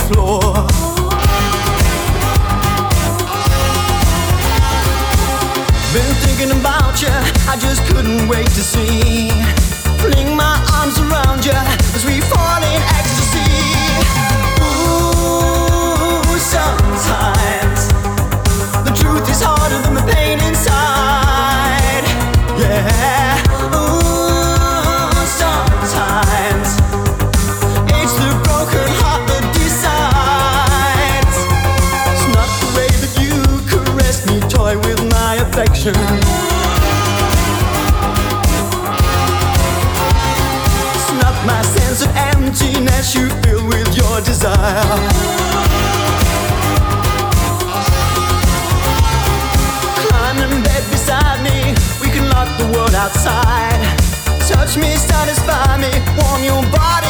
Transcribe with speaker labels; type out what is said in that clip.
Speaker 1: floor. Been thinking about you, I just couldn't wait to see. Fling my arms around you as we fall in ecstasy. Ooh, sometimes the truth is harder than the pain inside. Yeah. Ooh, sometimes it's the broken heart that decides. It's not the way that you caress me, toy with my affection. It's not my sense of emptiness you fill with your desire. Climb in bed beside me, we can lock the world outside. Touch me, satisfy me, warm your body